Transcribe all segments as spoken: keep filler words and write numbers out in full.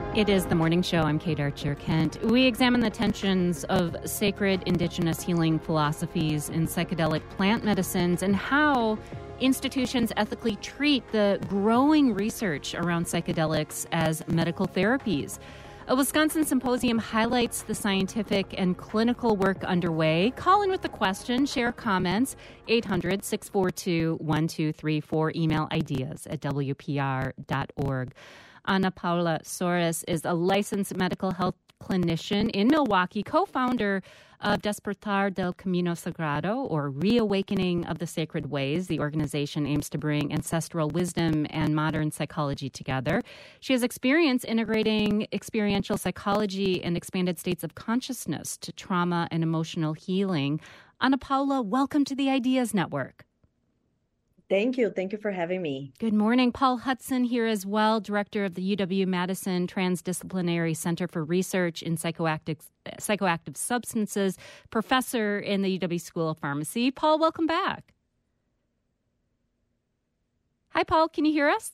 It is the morning show. I'm Kate Archer-Kent. We examine the tensions of sacred indigenous healing philosophies in psychedelic plant medicines and how institutions ethically treat the growing research around psychedelics as medical therapies. A Wisconsin symposium highlights the scientific and clinical work underway. Call in with a question, share comments, eight hundred, six four two, one two three four, email ideas at w p r dot org. Ana Paula Soares is a licensed medical health clinician in Milwaukee, co-founder of Despertar del Camino Sagrado, or Reawakening of the Sacred Ways. The organization aims to bring ancestral wisdom and modern psychology together. She has experience integrating experiential psychology and expanded states of consciousness to trauma and emotional healing. Ana Paula, welcome to the Ideas Network. Thank you. Thank you for having me. Good morning. Paul Hudson here as well, director of the U W-Madison Transdisciplinary Center for Research in Psychoactive, Psychoactive Substances, professor in the U W School of Pharmacy. Paul, welcome back. Hi, Paul. Can you hear us?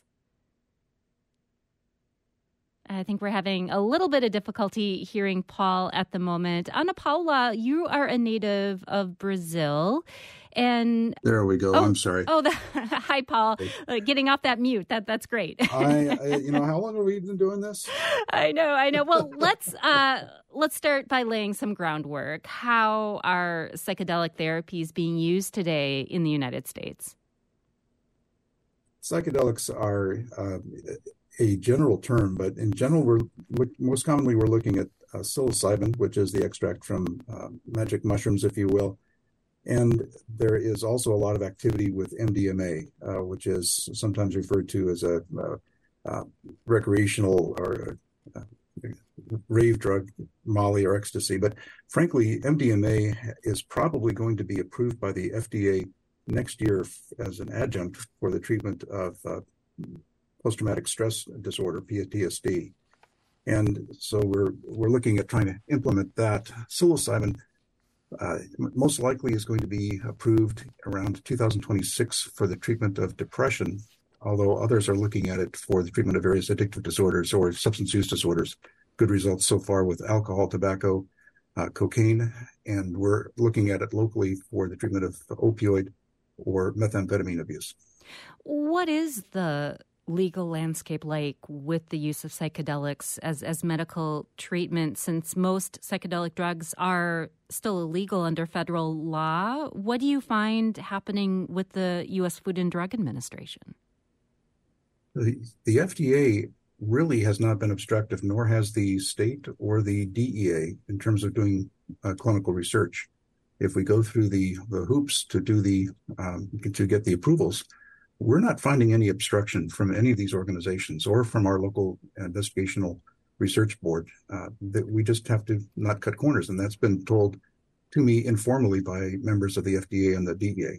I think we're having a little bit of difficulty hearing Paul at the moment. Ana Paula, you are a native of Brazil. And there we go. Oh, I'm sorry. Oh, the, hi, Paul. Uh, getting off that mute. That that's great. I, I, you know, how long have we been doing this? I know, I know. Well, let's uh, let's start by laying some groundwork. How are psychedelic therapies being used today in the United States? Psychedelics are uh, a general term, but in general, we're most commonly we're looking at uh, psilocybin, which is the extract from uh, magic mushrooms, if you will. And there is also a lot of activity with M D M A, uh, which is sometimes referred to as a uh, uh, recreational or uh, rave drug, Molly or ecstasy. But frankly, M D M A is probably going to be approved by the F D A next year as an adjunct for the treatment of uh, post-traumatic stress disorder, P T S D. And so we're we're looking at trying to implement that. Psilocybin Uh, most likely is going to be approved around two thousand twenty-six for the treatment of depression, although others are looking at it for the treatment of various addictive disorders or substance use disorders. Good results so far with alcohol, tobacco, uh, cocaine, and we're looking at it locally for the treatment of opioid or methamphetamine abuse. What is the legal landscape like with the use of psychedelics as, as medical treatment, since most psychedelic drugs are still illegal under federal law? What do you find happening with the U S Food and Drug Administration? The, the F D A really has not been obstructive, nor has the state or the D E A in terms of doing uh, clinical research. If we go through the, the hoops to do the um, to get the approvals, we're not finding any obstruction from any of these organizations or from our local investigational research board. Uh, that we just have to not cut corners, and that's been told to me informally by members of the F D A and the D E A.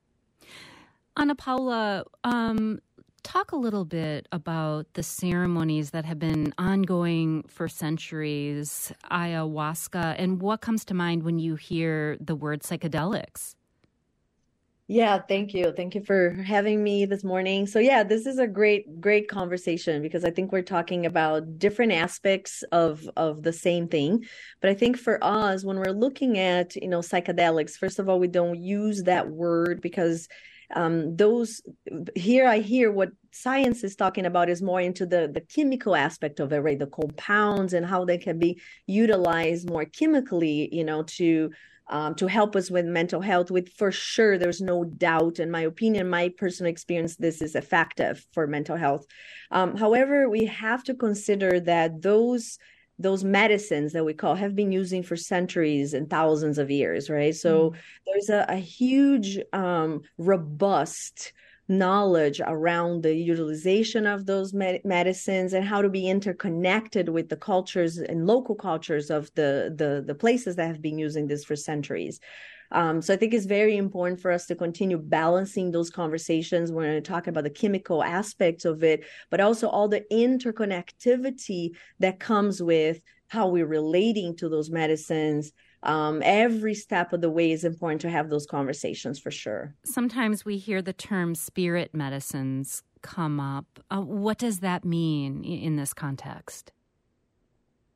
Ana Paula, um, talk a little bit about the ceremonies that have been ongoing for centuries, ayahuasca, and what comes to mind when you hear the word psychedelics. Yeah, thank you. Thank you for having me this morning. So yeah, this is a great, great conversation because I think we're talking about different aspects of, of the same thing. But I think for us, when we're looking at, you know, psychedelics, first of all, we don't use that word because um, those here I hear what science is talking about is more into the, the chemical aspect of it, right? The compounds and how they can be utilized more chemically, you know, to Um, to help us with mental health, with for sure, there's no doubt, in my opinion, my personal experience, this is effective for mental health. Um, however, we have to consider that those those medicines that we call have been using for centuries and thousands of years, right? So mm. there's a, a huge, um, robust knowledge around the utilization of those med- medicines and how to be interconnected with the cultures and local cultures of the, the, the places that have been using this for centuries. Um, so I think it's very important for us to continue balancing those conversations. We're going to talk about the chemical aspects of it, but also all the interconnectivity that comes with how we're relating to those medicines. Um, every step of the way is important to have those conversations for sure. Sometimes we hear the term spirit medicines come up. Uh, what does that mean in this context?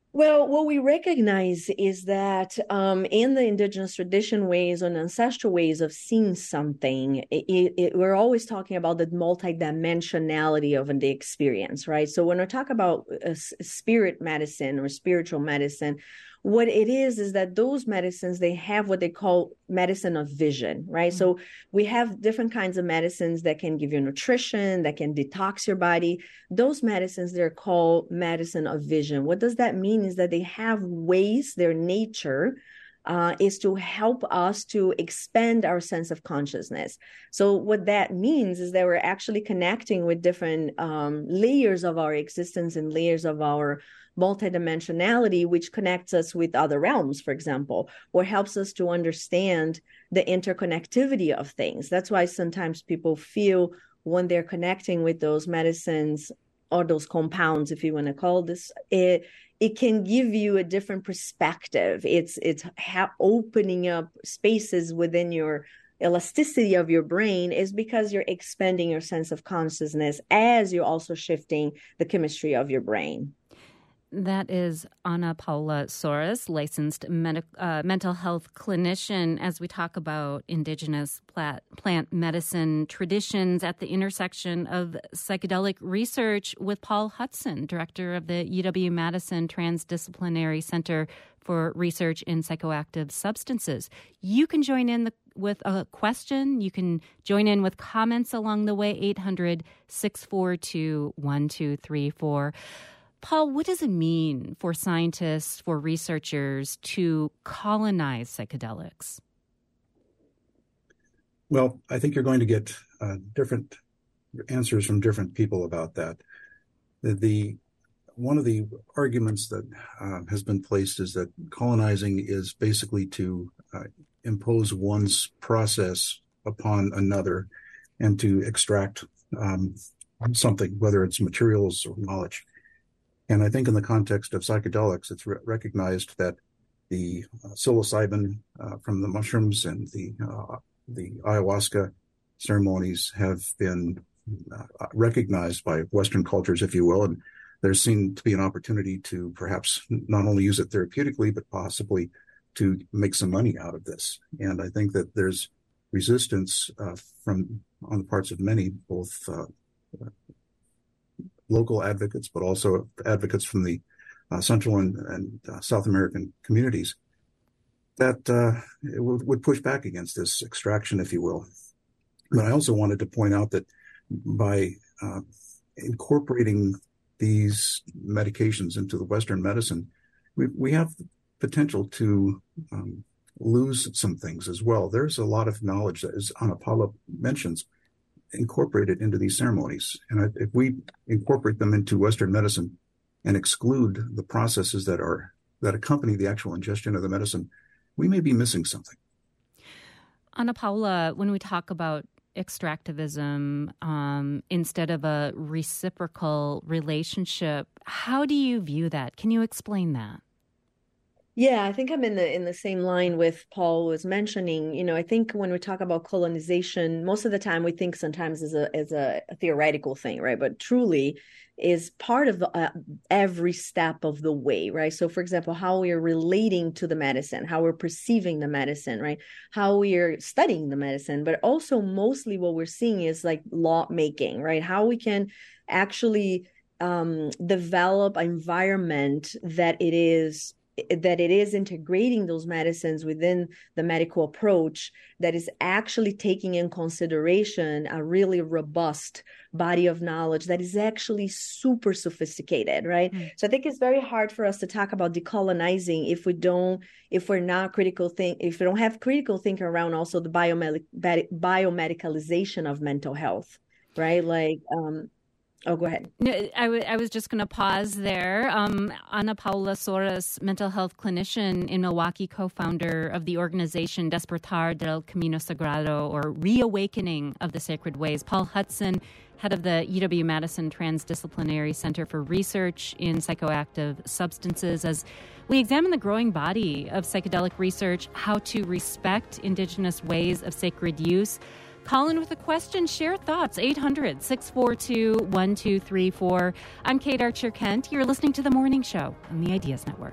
Well, what we recognize is that um, in the indigenous tradition ways and ancestral ways of seeing something, it, it, we're always talking about the multidimensionality of the experience, right? So when we talk about uh, spirit medicine or spiritual medicine, what it is is that those medicines, they have what they call medicine of vision, right? Mm-hmm. So we have different kinds of medicines that can give you nutrition, that can detox your body. Those medicines, they're called medicine of vision. What does that mean is that they have ways, their nature uh, is to help us to expand our sense of consciousness. So what that means is that we're actually connecting with different um, layers of our existence and layers of our multidimensionality, which connects us with other realms, for example, or helps us to understand the interconnectivity of things. That's why sometimes people feel when they're connecting with those medicines or those compounds, if you want to call this, it it can give you a different perspective. It's it's ha- opening up spaces within your elasticity of your brain, is because you're expanding your sense of consciousness as you're also shifting the chemistry of your brain. That is Ana Paula Soares, licensed med- uh, mental health clinician, as we talk about indigenous plant, plant medicine traditions at the intersection of psychedelic research with Paul Hudson, director of the U W-Madison Transdisciplinary Center for Research in Psychoactive Substances. You can join in the, with a question. You can join in with comments along the way, eight hundred, six four two, one two three four. Paul, what does it mean for scientists, for researchers to colonize psychedelics? Well, I think you're going to get uh, different answers from different people about that. The, the one of the arguments that uh, has been placed is that colonizing is basically to uh, impose one's process upon another and to extract um, something, whether it's materials or knowledge. And I think in the context of psychedelics, it's re- recognized that the uh, psilocybin uh, from the mushrooms and the uh, the ayahuasca ceremonies have been uh, recognized by Western cultures, if you will, and there seemed to be an opportunity to perhaps not only use it therapeutically, but possibly to make some money out of this. And I think that there's resistance uh, from on the parts of many, both uh, local advocates, but also advocates from the uh, Central and, and uh, South American communities, that uh, it w- would push back against this extraction, if you will. But I also wanted to point out that by uh, incorporating these medications into the Western medicine, we, we have the potential to um, lose some things as well. There's a lot of knowledge that, as Ana Paula mentions, incorporated into these ceremonies. And if we incorporate them into Western medicine and exclude the processes that are that accompany the actual ingestion of the medicine, we may be missing something. Ana Paula, when we talk about extractivism um, instead of a reciprocal relationship, how do you view that? Can you explain that? Yeah, I think I'm in the in the same line with Paul was mentioning. You know, I think when we talk about colonization, most of the time we think sometimes as a as a, a theoretical thing, right? But truly is part of the, uh, every step of the way, right? So, for example, how we are relating to the medicine, how we're perceiving the medicine, right? How we are studying the medicine, but also mostly what we're seeing is like law making, right? How we can actually um, develop an environment that it is that it is integrating those medicines within the medical approach that is actually taking in consideration a really robust body of knowledge that is actually super sophisticated, right? Mm. So I think it's very hard for us to talk about decolonizing if we don't, if we're not critical think, if we don't have critical thinking around also the biomedic, biomedicalization of mental health, right? Like, um, Oh, go ahead. No, I, w- I was just going to pause there. Um, Ana Paula Soares, mental health clinician in Milwaukee, co-founder of the organization Despertar del Camino Sagrado, or Reawakening of the Sacred Ways. Paul Hudson, head of the U W-Madison Transdisciplinary Center for Research in Psychoactive Substances. As we examine the growing body of psychedelic research, how to respect indigenous ways of sacred use, Call in with a question, share thoughts, eight hundred, six four two, one two three four. I'm Kate Archer-Kent. You're listening to The Morning Show on the Ideas Network.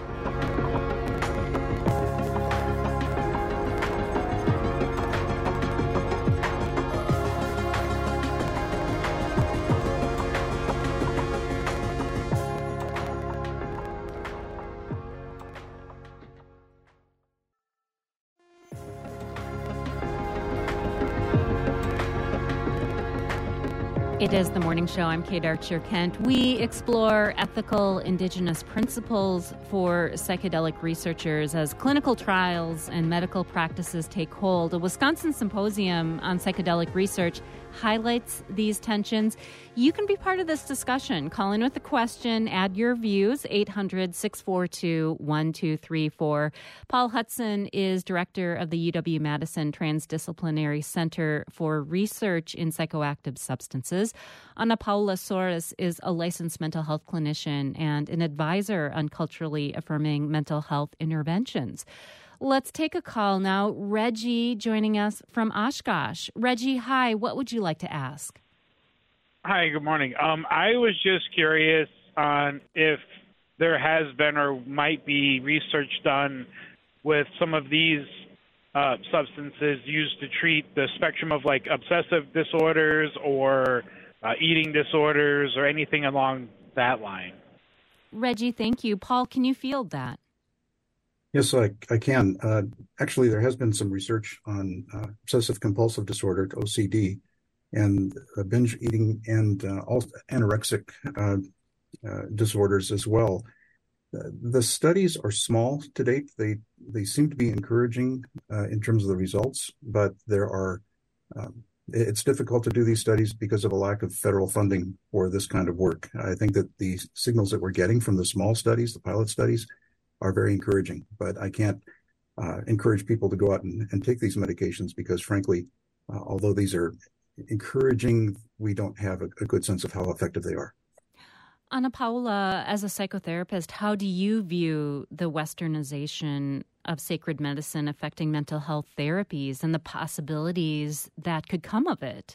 It is The Morning Show. I'm Kate Archer-Kent. We explore ethical indigenous principles for psychedelic researchers as clinical trials and medical practices take hold. A Wisconsin symposium on psychedelic research highlights these tensions. You can be part of this discussion. Call in with a question, add your views, eight hundred, six four two, one two three four. Paul Hudson is director of the U W-Madison Transdisciplinary Center for Research in Psychoactive Substances. Ana Paula Soares is a licensed mental health clinician and an advisor on culturally affirming mental health interventions. Let's take a call now. Reggie joining us from Oshkosh. Reggie, hi. What would you like to ask? Hi, good morning. Um, I was just curious on if there has been or might be research done with some of these uh, substances used to treat the spectrum of like obsessive disorders or uh, eating disorders or anything along that line. Reggie, thank you. Paul, can you field that? Yes, I, I can. Uh, actually, there has been some research on uh, obsessive compulsive disorder, O C D, and uh, binge eating and uh, also anorexic uh, uh, disorders as well. Uh, the studies are small to date. They they seem to be encouraging uh, in terms of the results, but there are um, it's difficult to do these studies because of a lack of federal funding for this kind of work. I think that the signals that we're getting from the small studies, the pilot studies, are very encouraging, but I can't uh, encourage people to go out and, and take these medications because, frankly, uh, although these are encouraging, we don't have a, a good sense of how effective they are. Ana Paula, as a psychotherapist, how do you view the westernization of sacred medicine affecting mental health therapies and the possibilities that could come of it?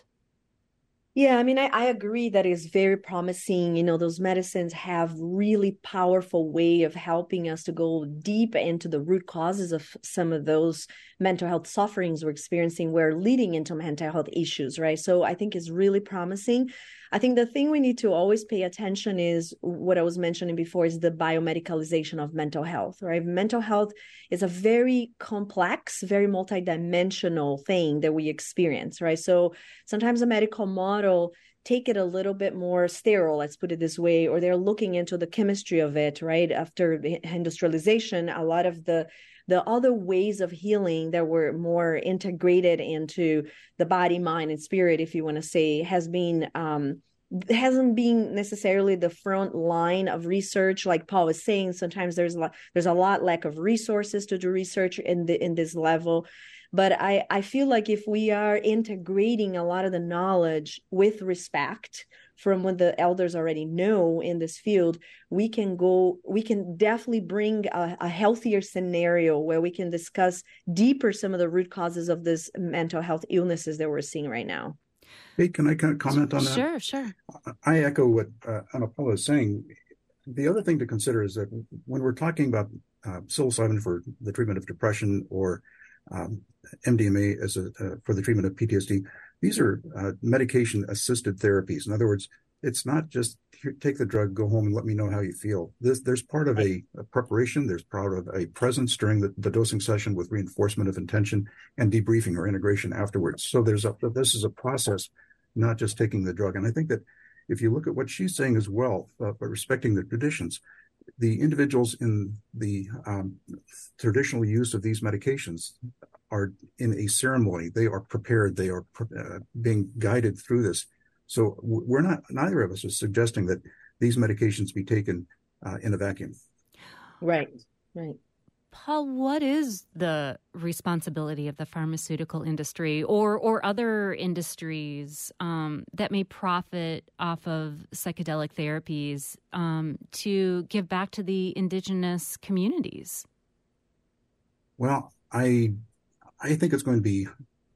Yeah, I mean, I, I agree that it's very promising. You know, those medicines have really powerful way of helping us to go deep into the root causes of some of those mental health sufferings we're experiencing, where leading into mental health issues, right? So I think it's really promising. I think the thing we need to always pay attention is what I was mentioning before is the biomedicalization of mental health, right? Mental health is a very complex, very multidimensional thing that we experience, right? So sometimes a medical model take it a little bit more sterile, let's put it this way, or they're looking into the chemistry of it, right? After industrialization, a lot of the the other ways of healing that were more integrated into the body, mind, and spirit, if you want to say, has been um, hasn't been necessarily the front line of research. Like Paul was saying, sometimes there's a lot, there's a lot lack of resources to do research in the in this level. But I, I feel like if we are integrating a lot of the knowledge with respect from what the elders already know in this field, we can go, we can definitely bring a, a healthier scenario where we can discuss deeper some of the root causes of this mental health illnesses that we're seeing right now. Hey, can I comment on that? Sure, sure. I echo what uh, Ana Paula is saying. The other thing to consider is that when we're talking about uh, psilocybin for the treatment of depression or um, M D M A as a, uh, for the treatment of P T S D, these are uh, medication-assisted therapies. In other words, it's not just here, take the drug, go home, and let me know how you feel. This, there's part of a, a preparation. There's part of a presence during the, the dosing session with reinforcement of intention and debriefing or integration afterwards. So there's a, this is a process, not just taking the drug. And I think that if you look at what she's saying as well, uh, but respecting the traditions, the individuals in the um, traditional use of these medications are in a ceremony. They are prepared. They are uh, being guided through this. So we're not, neither of us is suggesting that these medications be taken uh, in a vacuum. Right, right. Paul, what is the responsibility of the pharmaceutical industry or or other industries um, that may profit off of psychedelic therapies um, to give back to the indigenous communities? Well, I I think it's going to be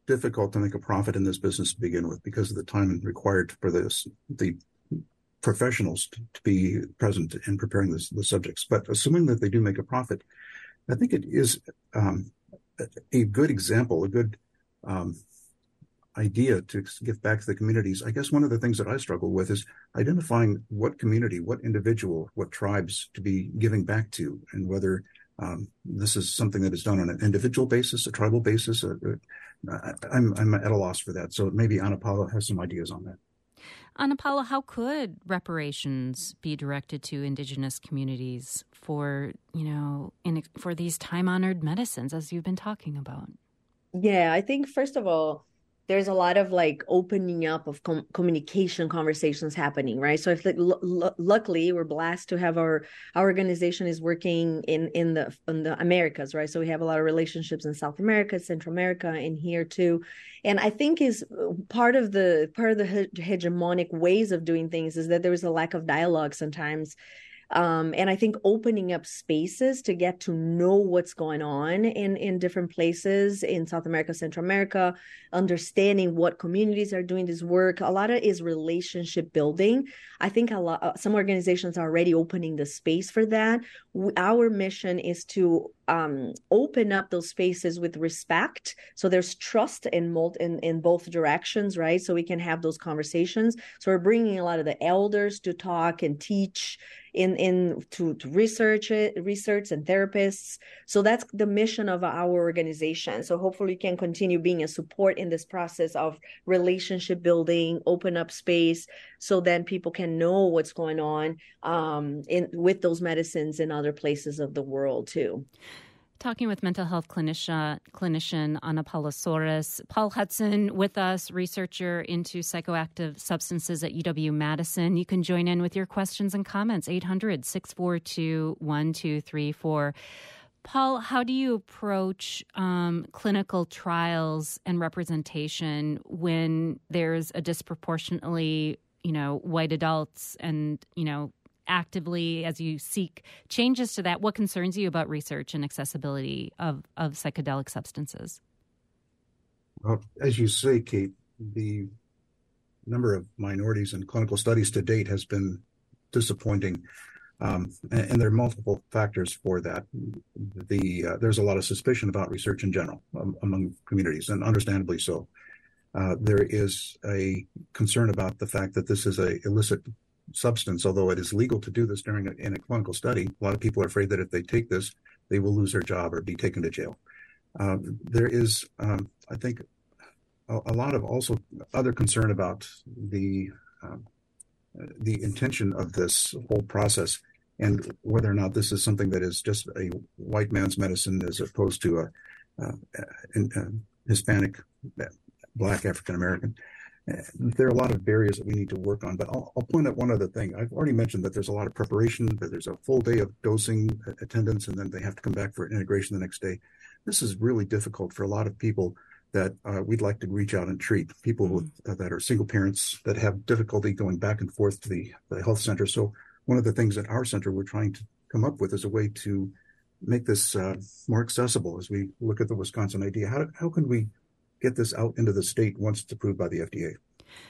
difficult to make a profit in this business to begin with because of the time required for this, the professionals to, to be present in preparing this, the subjects. But assuming that they do make a profit, I think it is um, a good example, a good um, idea to give back to the communities. I guess one of the things that I struggle with is identifying what community, what individual, what tribes to be giving back to, and whether um, this is something that is done on an individual basis, a tribal basis. Uh, uh, I'm, I'm at a loss for that. So maybe Ana Paula has some ideas on that. Ana Paula, how could reparations be directed to indigenous communities for, you know, in, for these time-honored medicines, as you've been talking about? Yeah, I think, first of all, there's a lot of like opening up of com- communication conversations happening, right? So if like, l- l- luckily we're blessed to have our our organization is working in in the in the Americas, right? So we have a lot of relationships in South America, Central America, and here too. And I think is part of the part of the he- hegemonic ways of doing things is that there is a lack of dialogue sometimes. Um, and I think opening up spaces to get to know what's going on in, in different places in South America, Central America, understanding what communities are doing this work. A lot of it is relationship building. I think a lot, some organizations are already opening the space for that. Our mission is to um, open up those spaces with respect. So there's trust in, multi, in, in both directions, right? So we can have those conversations. So we're bringing a lot of the elders to talk and teach in in to, to research it, research and therapists. So that's the mission of our organization. So hopefully we can continue being a support in this process of relationship building, open up space, so then people can know what's going on um, in with those medicines in other places of the world too. Talking with mental health clinician, clinician Ana Paula Soares. Paul Hudson with us, researcher into psychoactive substances at U W-Madison. You can join in with your questions and comments, eight hundred, six four two, one two three four. Paul, how do you approach um, clinical trials and representation when there's a disproportionately, you know, white adults and, you know, actively, as you seek changes to that, what concerns you about research and accessibility of, of psychedelic substances? Well, as you say, Kate, the number of minorities in clinical studies to date has been disappointing. Um, and, and there are multiple factors for that. The uh, there's a lot of suspicion about research in general um, among communities, and understandably so. Uh, there is a concern about the fact that this is a illicit substance, although it is legal to do this during a, in a clinical study. A lot of people are afraid that if they take this, they will lose their job or be taken to jail. Uh, there is, um, I think, a, a lot of also other concern about the um, the intention of this whole process and whether or not this is something that is just a white man's medicine as opposed to a, uh, a, a Hispanic, Black, African American. There are a lot of barriers that we need to work on, but I'll, I'll point out one other thing. I've already mentioned that there's a lot of preparation, that there's a full day of dosing attendance, and then they have to come back for integration the next day. This is really difficult for a lot of people that uh, we'd like to reach out and treat, people mm-hmm. with, uh, that are single parents that have difficulty going back and forth to the, the health center. So one of the things at our center we're trying to come up with is a way to make this uh, more accessible as we look at the Wisconsin idea. How, how can we get this out into the state once it's approved by the F D A?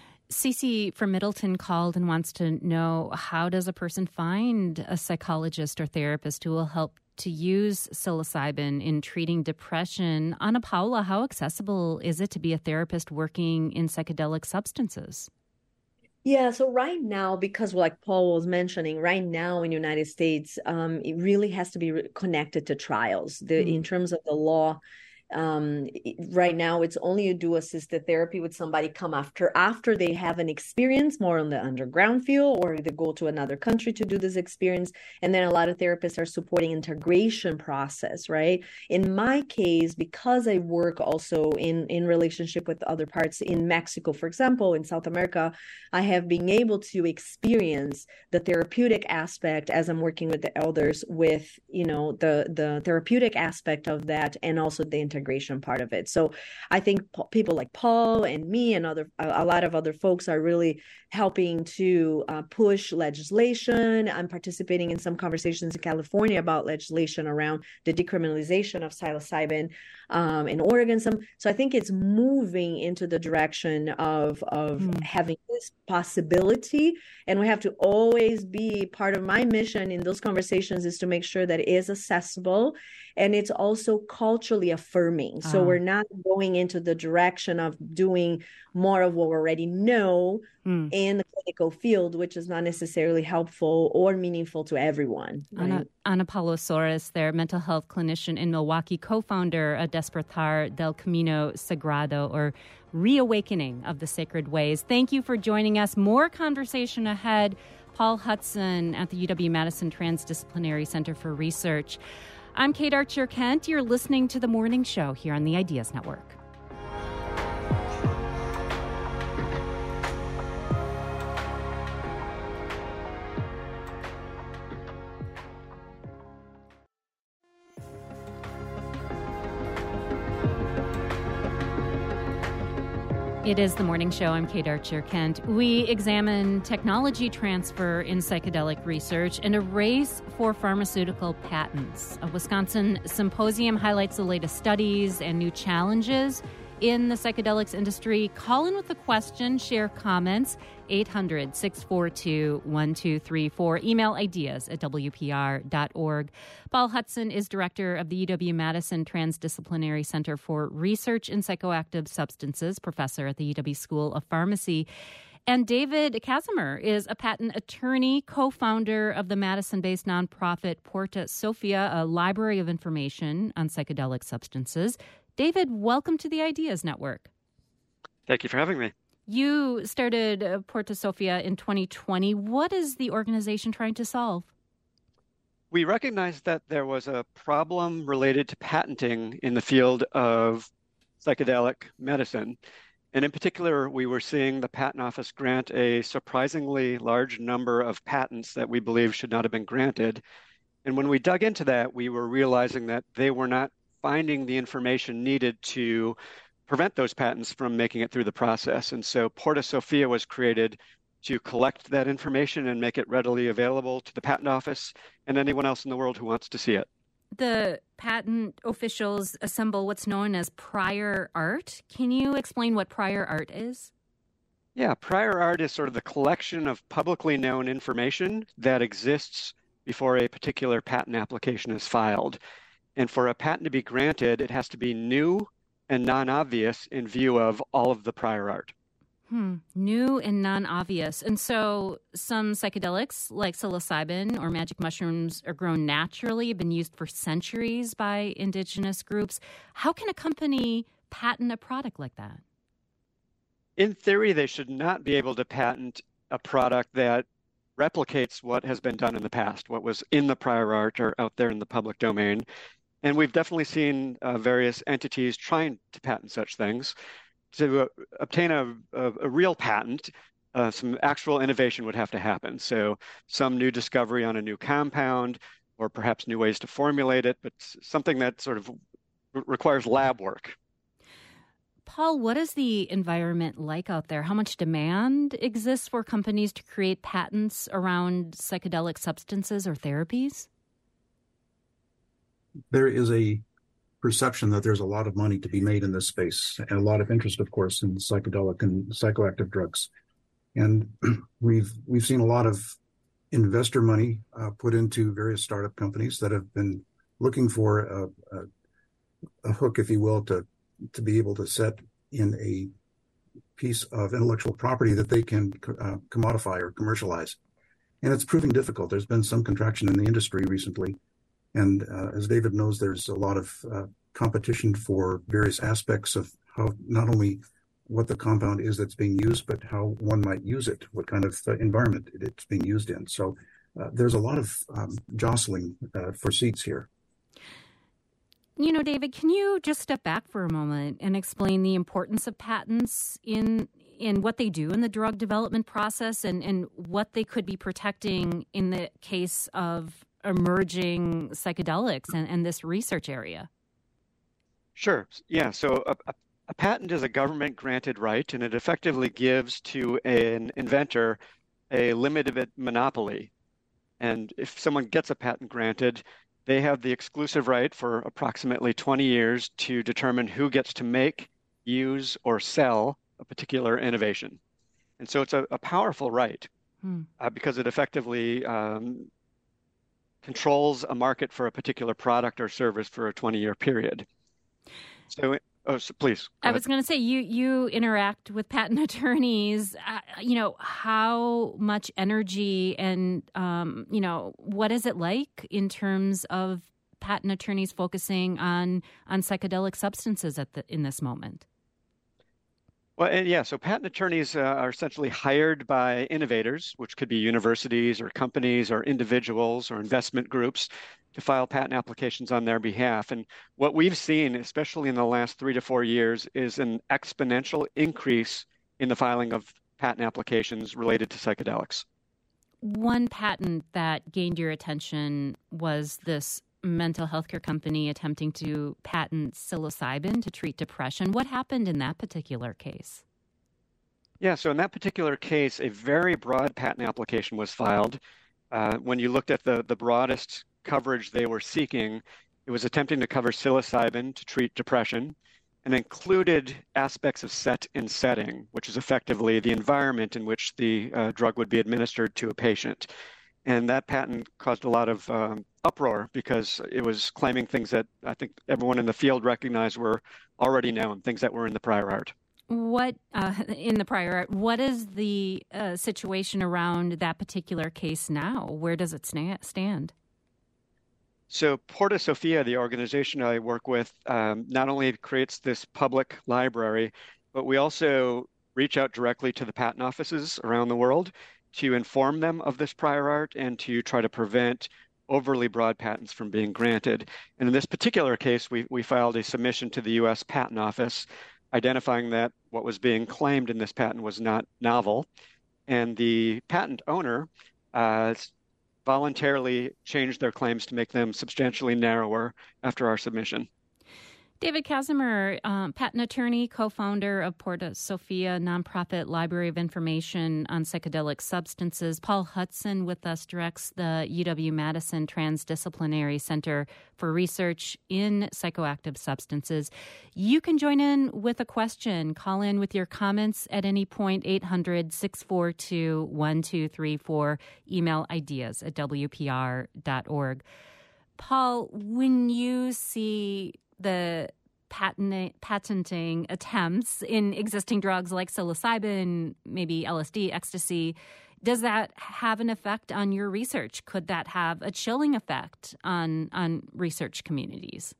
Cece from Middleton called and wants to know, how does a person find a psychologist or therapist who will help to use psilocybin in treating depression? Ana Paula, how accessible is it to be a therapist working in psychedelic substances? Yeah, so right now, because like Paul was mentioning, right now in the United States, um, it really has to be connected to trials. The, mm. In terms of the law, Um, right now, it's only you do assisted therapy with somebody come after after they have an experience more on the underground field, or they go to another country to do this experience. And then a lot of therapists are supporting integration process, right? In my case, because I work also in, in relationship with other parts in Mexico, for example, in South America, I have been able to experience the therapeutic aspect as I'm working with the elders with, you know, the, the therapeutic aspect of that, and also the integration integration part of it. So I think people like Paul and me and other a lot of other folks are really helping to uh, push legislation. I'm participating in some conversations in California about legislation around the decriminalization of psilocybin um, in Oregon. Some, so I think it's moving into the direction of, of mm. having this possibility. And we have to always be, part of my mission in those conversations is to make sure that it is accessible and it's also culturally affirming. So uh. we're not going into the direction of doing more of what we already know mm. in the clinical field, which is not necessarily helpful or meaningful to everyone. Right? Ana, Ana Paula Soares, their mental health clinician in Milwaukee, co-founder of Despertar del Camino Sagrado, or Reawakening of the Sacred Ways. Thank you for joining us. More conversation ahead. Paul Hudson at the U W-Madison Transdisciplinary Center for Research. I'm Kate Archer-Kent. You're listening to The Morning Show here on the Ideas Network. It is The Morning Show. I'm Kate Archer-Kent. We examine technology transfer in psychedelic research and a race for pharmaceutical patents. A Wisconsin symposium highlights the latest studies and new challenges in the psychedelics industry. Call in with a question, share comments, eight hundred, six four two, one two three four. Email ideas at w p r dot org. Paul Hudson is director of the U W-Madison Transdisciplinary Center for Research in Psychoactive Substances, professor at the U W School of Pharmacy. And David Casimir is a patent attorney, co-founder of the Madison-based nonprofit Porta Sophia, a library of information on psychedelic substances. David, welcome to the Ideas Network. Thank you for having me. You started uh, Porta Sophia in twenty twenty. What is the organization trying to solve? We recognized that there was a problem related to patenting in the field of psychedelic medicine. And in particular, we were seeing the Patent Office grant a surprisingly large number of patents that we believe should not have been granted. And when we dug into that, we were realizing that they were not finding the information needed to prevent those patents from making it through the process. And so Porta Sophia was created to collect that information and make it readily available to the Patent Office and anyone else in the world who wants to see it. The patent officials assemble what's known as prior art. Can you explain what prior art is? Yeah, prior art is sort of the collection of publicly known information that exists before a particular patent application is filed. And for a patent to be granted, it has to be new and non-obvious in view of all of the prior art. Hmm. New and non-obvious. And so some psychedelics like psilocybin or magic mushrooms are grown naturally, have been used for centuries by indigenous groups. How can a company patent a product like that? In theory, they should not be able to patent a product that replicates what has been done in the past, what was in the prior art or out there in the public domain. And we've definitely seen uh, various entities trying to patent such things. To uh, obtain a, a, a real patent, uh, some actual innovation would have to happen. So some new discovery on a new compound, or perhaps new ways to formulate it, but something that sort of re- requires lab work. Paul, what is the environment like out there? How much demand exists for companies to create patents around psychedelic substances or therapies? There is a perception that there's a lot of money to be made in this space and a lot of interest, of course, in psychedelic and psychoactive drugs. And we've we've seen a lot of investor money uh, put into various startup companies that have been looking for a, a, a hook, if you will, to to be able to set in a piece of intellectual property that they can uh, commodify or commercialize. And it's proving difficult. There's been some contraction in the industry recently. And uh, as David knows, there's a lot of uh, competition for various aspects of how not only what the compound is that's being used, but how one might use it, what kind of uh, environment it's being used in. So uh, there's a lot of um, jostling uh, for seats here. You know, David, can you just step back for a moment and explain the importance of patents in in what they do in the drug development process and, and what they could be protecting in the case of emerging psychedelics and, and this research area? Sure. Yeah. So a, a, a patent is a government granted right, and it effectively gives to an inventor a limited monopoly. And if someone gets a patent granted, they have the exclusive right for approximately twenty years to determine who gets to make, use, or sell a particular innovation. And so it's a, a powerful right Hmm. uh, because it effectively um, controls a market for a particular product or service for a twenty-year period. So, oh, so please. I was going to say, you you interact with patent attorneys. Uh, you know, how much energy and, um, you know, what is it like in terms of patent attorneys focusing on on psychedelic substances at the in this moment? Well, and yeah, so patent attorneys uh, are essentially hired by innovators, which could be universities or companies or individuals or investment groups, to file patent applications on their behalf. And what we've seen, especially in the last three to four years, is an exponential increase in the filing of patent applications related to psychedelics. One patent that gained your attention was this mental health care company attempting to patent psilocybin to treat depression. What happened in that particular case? Yeah, so in that particular case, a very broad patent application was filed. Uh, when you looked at the, the broadest coverage they were seeking, it was attempting to cover psilocybin to treat depression and included aspects of set and setting, which is effectively the environment in which the uh, drug would be administered to a patient. And that patent caused a lot of um, uproar because it was claiming things that I think everyone in the field recognized were already known, things that were in the prior art. What, uh, in the prior art, what is the uh, situation around that particular case now? Where does it sta- stand? So Porta Sophia, the organization I work with, um, not only creates this public library, but we also reach out directly to the patent offices around the world to inform them of this prior art and to try to prevent overly broad patents from being granted. And in this particular case, we, we filed a submission to the U S Patent Office identifying that what was being claimed in this patent was not novel. And the patent owner uh, voluntarily changed their claims to make them substantially narrower after our submission. David Kazimer, um, patent attorney, co-founder of Porta Sophia, nonprofit library of information on psychedelic substances. Paul Hudson with us directs the U W-Madison Transdisciplinary Center for Research in Psychoactive Substances. You can join in with a question. Call in with your comments at any point, eight hundred, six four two, one two three four. Email ideas at w p r dot org. Paul, when you see the patent, patenting attempts in existing drugs like psilocybin, maybe L S D, ecstasy, does that have an effect on your research? Could that have a chilling effect on, on research communities?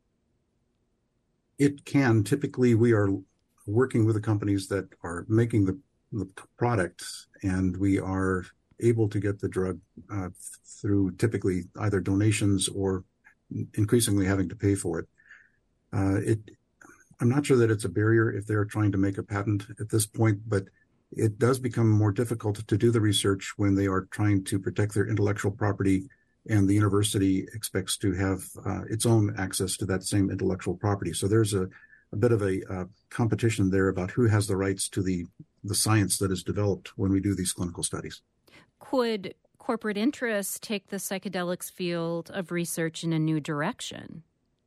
It can. Typically, we are working with the companies that are making the, the products, and we are able to get the drug uh, through typically either donations or increasingly having to pay for it. Uh, it, I'm not sure that it's a barrier if they're trying to make a patent at this point, but it does become more difficult to do the research when they are trying to protect their intellectual property and the university expects to have uh, its own access to that same intellectual property. So there's a, a bit of a uh, competition there about who has the rights to the, the science that is developed when we do these clinical studies. Could corporate interests take the psychedelics field of research in a new direction?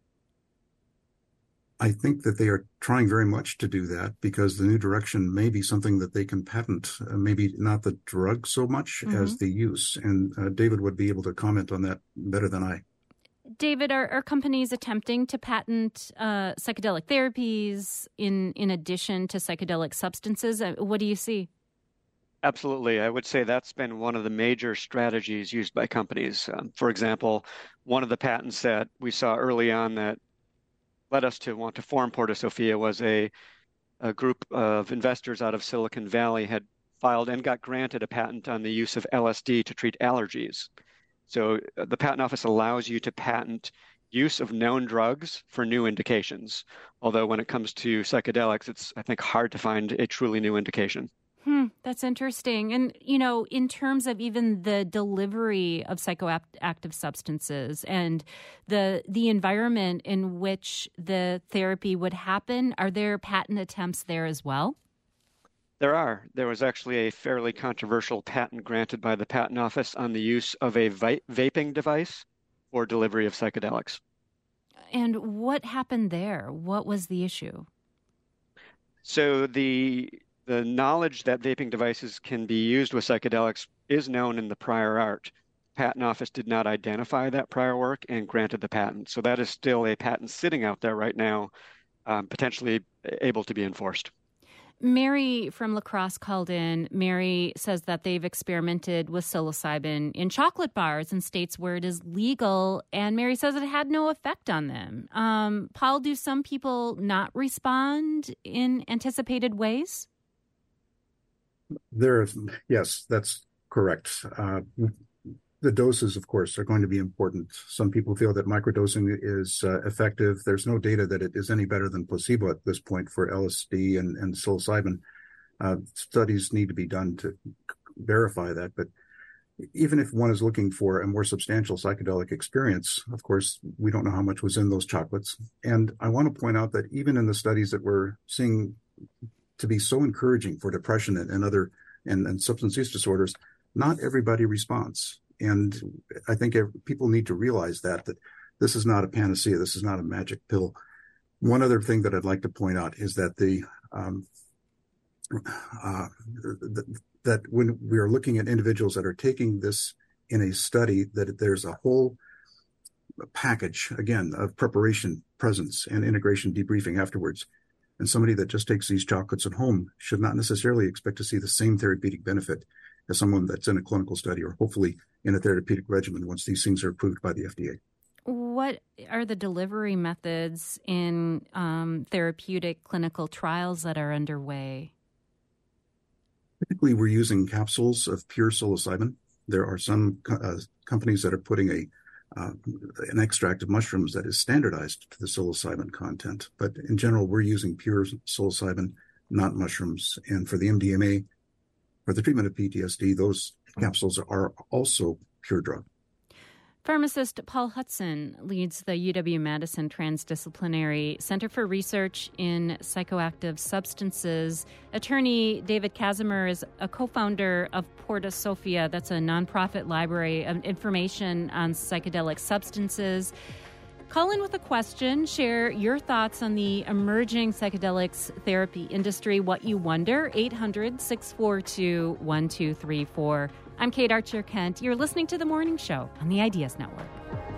I think that they are trying very much to do that because the new direction may be something that they can patent, uh, maybe not the drug so much mm-hmm. as the use. And uh, David would be able to comment on that better than I. David, are, are companies attempting to patent uh, psychedelic therapies in, in addition to psychedelic substances? Uh, what do you see? Absolutely. I would say that's been one of the major strategies used by companies. Um, for example, one of the patents that we saw early on that led us to want to form Porta Sophia was a, a group of investors out of Silicon Valley had filed and got granted a patent on the use of L S D to treat allergies. So uh, the patent office allows you to patent use of known drugs for new indications. Although when it comes to psychedelics, it's, I think, hard to find a truly new indication. Hmm, that's interesting. And, you know, in terms of even the delivery of psychoactive substances and the the environment in which the therapy would happen, are there patent attempts there as well? There are. There was actually a fairly controversial patent granted by the Patent Office on the use of a vi- vaping device for delivery of psychedelics. And what happened there? What was the issue? So the the knowledge that vaping devices can be used with psychedelics is known in the prior art. Patent Office did not identify that prior work and granted the patent. So that is still a patent sitting out there right now, um, potentially able to be enforced. Mary from La Crosse called in. Mary says that they've experimented with psilocybin in chocolate bars in states where it is legal, and Mary says it had no effect on them. Um, Paul, do some people not respond in anticipated ways? There, yes, that's correct. Uh, the doses, of course, are going to be important. Some people feel that microdosing is uh, effective. There's no data that it is any better than placebo at this point for L S D and, and psilocybin. Uh, studies need to be done to verify that. But even if one is looking for a more substantial psychedelic experience, of course, we don't know how much was in those chocolates. And I want to point out that even in the studies that we're seeing to be so encouraging for depression and, and other and, and substance use disorders, not everybody responds. And I think people need to realize that, that this is not a panacea. This is not a magic pill. One other thing that I'd like to point out is that the um, uh, th- that when we are looking at individuals that are taking this in a study, that there's a whole package, again, of preparation, presence, and integration debriefing afterwards. And somebody that just takes these chocolates at home should not necessarily expect to see the same therapeutic benefit as someone that's in a clinical study or hopefully in a therapeutic regimen once these things are approved by the F D A. What are the delivery methods in um, therapeutic clinical trials that are underway? Typically, we're using capsules of pure psilocybin. There are some uh, companies that are putting a Uh, an extract of mushrooms that is standardized to the psilocybin content. But in general, we're using pure psilocybin, not mushrooms. And for the M D M A, for the treatment of P T S D, those capsules are also pure drug. Pharmacist Paul Hudson leads the U W-Madison Transdisciplinary Center for Research in Psychoactive Substances. Attorney David Kazimer is a co-founder of Porta Sophia. That's a nonprofit library of information on psychedelic substances. Call in with a question. Share your thoughts on the emerging psychedelics therapy industry, what you wonder. eight hundred, six four two, one two three four. I'm Kate Archer-Kent. You're listening to The Morning Show on the Ideas Network.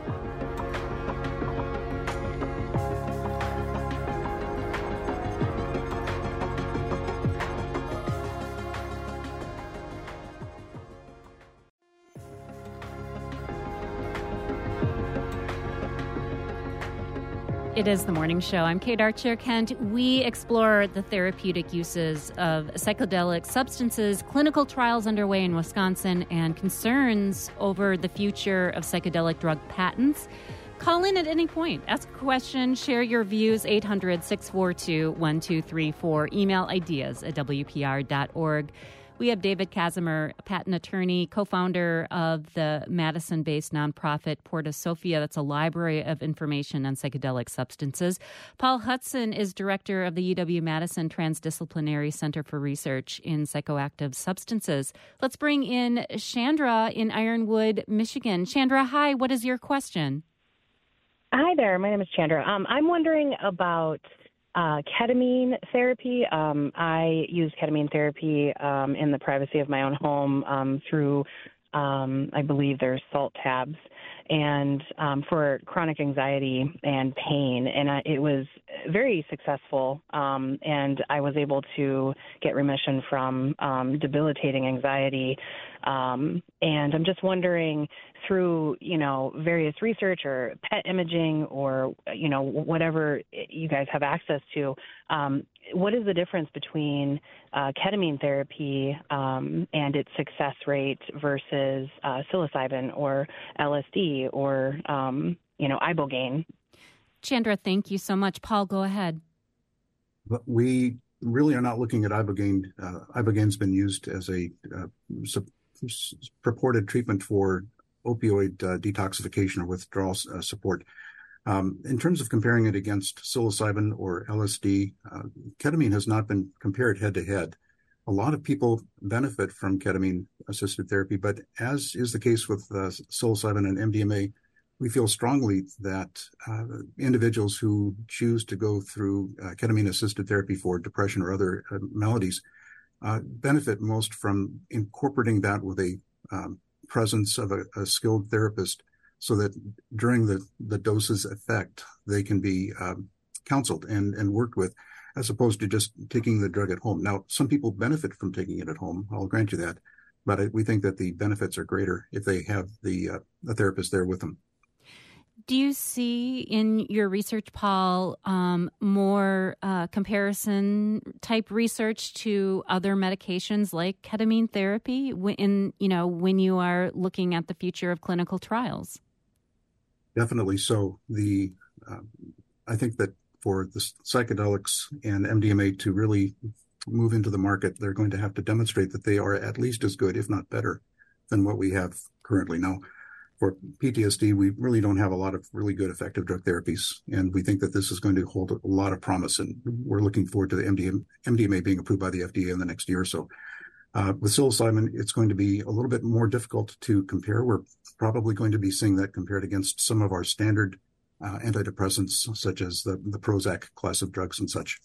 It is The Morning Show. I'm Kate Archer-Kent. We explore the therapeutic uses of psychedelic substances, clinical trials underway in Wisconsin, and concerns over the future of psychedelic drug patents. Call in at any point. Ask a question. Share your views. eight hundred, six four two, one two three four. Email ideas at w p r dot org. We have David Kazimer, a patent attorney, co-founder of the Madison-based nonprofit Porta Sophia. That's a library of information on psychedelic substances. Paul Hudson is director of the U W-Madison Transdisciplinary Center for Research in Psychoactive Substances. Let's bring in Chandra in Ironwood, Michigan. Chandra, hi. What is your question? Hi there. My name is Chandra. Um, I'm wondering about Uh, ketamine therapy. Um, I use ketamine therapy um, in the privacy of my own home um, through, um, I believe there's salt tabs, and um, for chronic anxiety and pain. And I, it was very successful, um, and I was able to get remission from um, debilitating anxiety. Um, and I'm just wondering, through, you know, various research or P E T imaging or, you know, whatever you guys have access to, um, what is the difference between uh, ketamine therapy um, and its success rate versus uh, psilocybin or L S D or, um, you know, ibogaine? Chandra, thank you so much. Paul, go ahead. But we really are not looking at ibogaine. Uh, ibogaine's been used as a uh, su- purported treatment for opioid uh, detoxification or withdrawal uh, support. Um, in terms of comparing it against psilocybin or L S D, uh, ketamine has not been compared head to head. A lot of people benefit from ketamine-assisted therapy, but as is the case with uh, psilocybin and M D M A, we feel strongly that uh, individuals who choose to go through uh, ketamine-assisted therapy for depression or other uh, maladies uh, benefit most from incorporating that with a um, presence of a, a skilled therapist, so that during the, the dose's effect, they can be um, counseled and, and worked with, as opposed to just taking the drug at home. Now, some people benefit from taking it at home, I'll grant you that, but I, we think that the benefits are greater if they have the, uh, the therapist there with them. Do you see in your research, Paul, um, more uh, comparison type research to other medications like ketamine therapy in, you know, when you are looking at the future of clinical trials? Definitely so. The uh, I think that for the psychedelics and M D M A to really move into the market, they're going to have to demonstrate that they are at least as good, if not better, than what we have currently. Now, for P T S D, we really don't have a lot of really good effective drug therapies, and we think that this is going to hold a lot of promise, and we're looking forward to the M D M A being approved by the F D A in the next year or so. Uh, with psilocybin, it's going to be a little bit more difficult to compare. We're probably going to be seeing that compared against some of our standard uh, antidepressants, such as the, the Prozac class of drugs and such.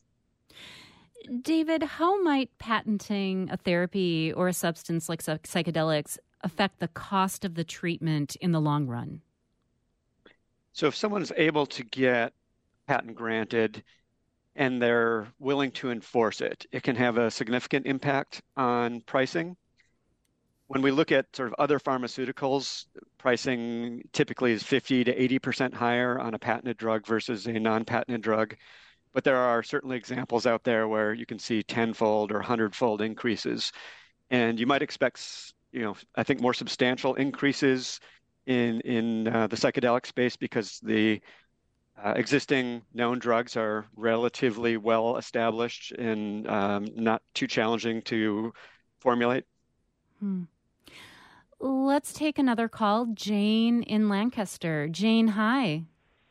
David, how might patenting a therapy or a substance like psychedelics affect the cost of the treatment in the long run? So if someone's able to get patent granted and they're willing to enforce it, it can have a significant impact on pricing. When we look at sort of other pharmaceuticals, pricing typically is fifty to eighty percent higher on a patented drug versus a non-patented drug. But there are certainly examples out there where you can see tenfold or hundredfold increases. And you might expect, you know, I think more substantial increases in, in uh, the psychedelic space because the Uh, existing known drugs are relatively well established and um, not too challenging to formulate. Hmm. Let's take another call. Jane in Lancaster. Jane, hi.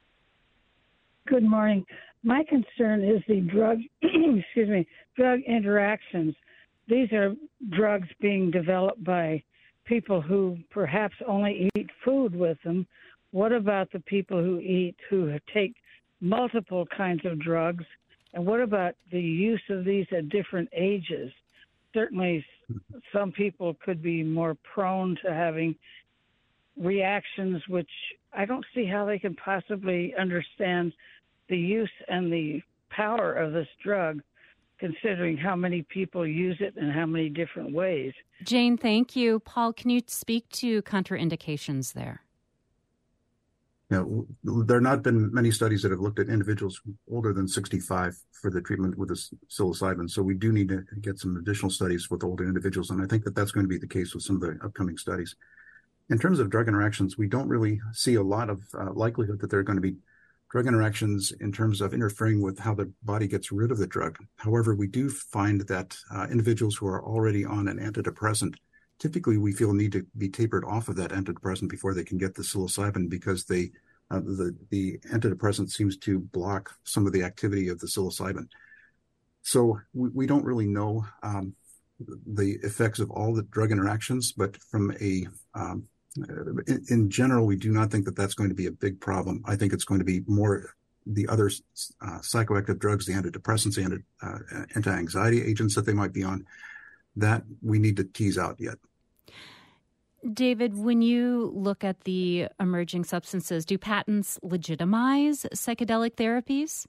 Good morning. My concern is the drug, excuse me, drug interactions. These are drugs being developed by people who perhaps only eat food with them. What about the people who eat, who take multiple kinds of drugs? And what about the use of these at different ages? Certainly, some people could be more prone to having reactions, which I don't see how they can possibly understand the use and the power of this drug, considering how many people use it and how many different ways. Jane, thank you. Paul, can you speak to contraindications there? Yeah, there have not been many studies that have looked at individuals older than sixty-five for the treatment with this psilocybin. So we do need to get some additional studies with older individuals. And I think that that's going to be the case with some of the upcoming studies. In terms of drug interactions, we don't really see a lot of uh, likelihood that there are going to be drug interactions in terms of interfering with how the body gets rid of the drug. However, we do find that uh, individuals who are already on an antidepressant, typically we feel need to be tapered off of that antidepressant before they can get the psilocybin, because they uh, the the antidepressant seems to block some of the activity of the psilocybin. So we, we don't really know um, the effects of all the drug interactions, but from a um, in, in general, we do not think that that's going to be a big problem. I think it's going to be more the other uh, psychoactive drugs, the antidepressants, the anti, uh, anti-anxiety agents that they might be on, that we need to tease out yet. David, when you look at the emerging substances, do patents legitimize psychedelic therapies?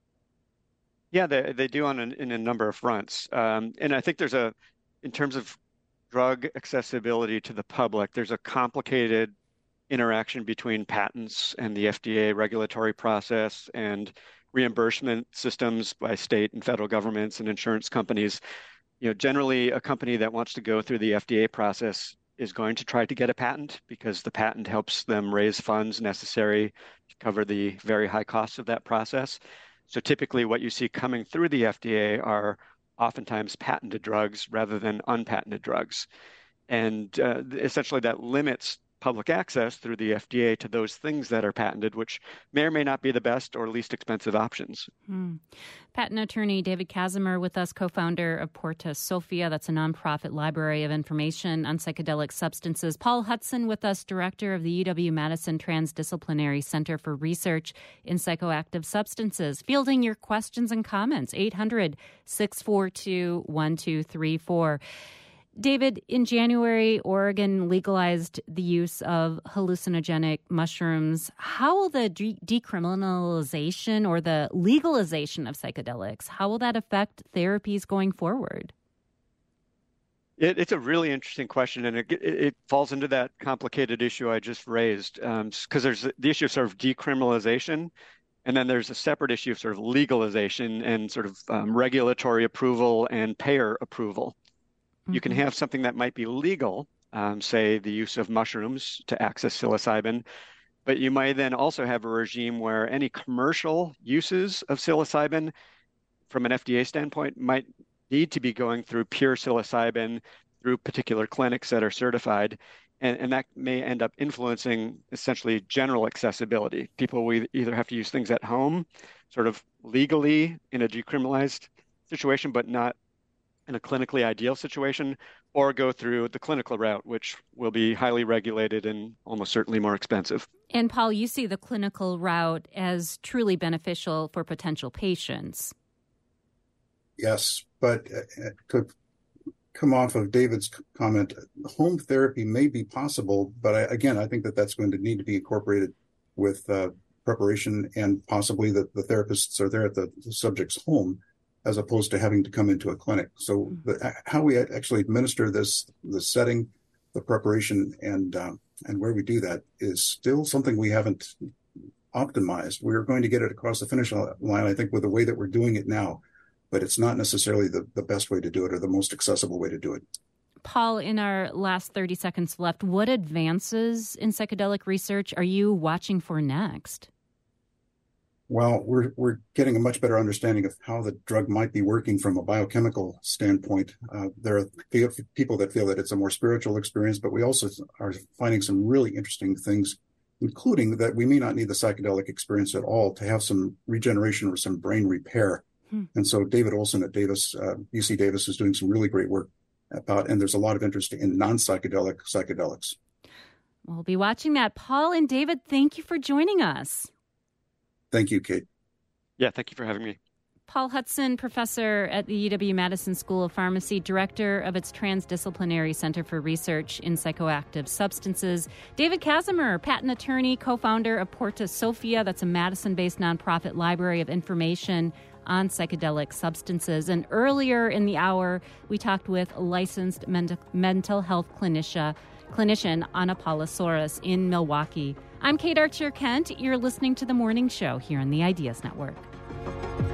Yeah, they they do on an, in a number of fronts. Um, and I think there's a, in terms of drug accessibility to the public, there's a complicated interaction between patents and the F D A regulatory process and reimbursement systems by state and federal governments and insurance companies. You know, generally a company that wants to go through the F D A process is going to try to get a patent because the patent helps them raise funds necessary to cover the very high costs of that process. So typically what you see coming through the F D A are oftentimes patented drugs rather than unpatented drugs. And uh, essentially that limits public access through the F D A to those things that are patented, which may or may not be the best or least expensive options. Hmm. Patent attorney David Kazimer with us, co-founder of Porta Sophia. That's a nonprofit library of information on psychedelic substances. Paul Hudson with us, director of the U W-Madison Transdisciplinary Center for Research in Psychoactive Substances. Fielding your questions and comments, eight hundred, six four two, one two three four. David, in January, Oregon legalized the use of hallucinogenic mushrooms. How will the de- decriminalization or the legalization of psychedelics, how will that affect therapies going forward? It, it's a really interesting question, and it, it, it falls into that complicated issue I just raised, because um, there's the issue of sort of decriminalization, and then there's a separate issue of sort of legalization and sort of um, regulatory approval and payer approval. You can have something that might be legal, um, say the use of mushrooms to access psilocybin, but you might then also have a regime where any commercial uses of psilocybin from an F D A standpoint might need to be going through pure psilocybin through particular clinics that are certified. And, and that may end up influencing essentially general accessibility. People will either have to use things at home, sort of legally in a decriminalized situation, but not in a clinically ideal situation, or go through the clinical route, which will be highly regulated and almost certainly more expensive. And Paul, you see the clinical route as truly beneficial for potential patients. Yes, but uh, to come off of David's comment, home therapy may be possible, but I, again, I think that that's going to need to be incorporated with uh, preparation, and possibly that the therapists are there at the, the subject's home, as opposed to having to come into a clinic. So the, how we actually administer this, the setting, the preparation, and um, and where we do that is still something we haven't optimized. We're going to get it across the finish line, I think, with the way that we're doing it now, but it's not necessarily the, the best way to do it or the most accessible way to do it. Paul, in our last thirty seconds left, what advances in psychedelic research are you watching for next? Well, we're we're getting a much better understanding of how the drug might be working from a biochemical standpoint. Uh, there are people that feel that it's a more spiritual experience, but we also are finding some really interesting things, including that we may not need the psychedelic experience at all to have some regeneration or some brain repair. Hmm. And so David Olson at Davis, uh, U C Davis, is doing some really great work about, and there's a lot of interest in non-psychedelic psychedelics. We'll be watching that. Paul and David, thank you for joining us. Thank you, Kate. Yeah, thank you for having me. Paul Hudson, professor at the U W-Madison School of Pharmacy, director of its Transdisciplinary Center for Research in Psychoactive Substances. David Kazimer, patent attorney, co-founder of Porta Sophia. That's a Madison-based nonprofit library of information on psychedelic substances. And earlier in the hour, we talked with a licensed men- mental health clinician, clinician Anna Paulosouris in Milwaukee. I'm Kate Archer-Kent. You're listening to The Morning Show here on the Ideas Network.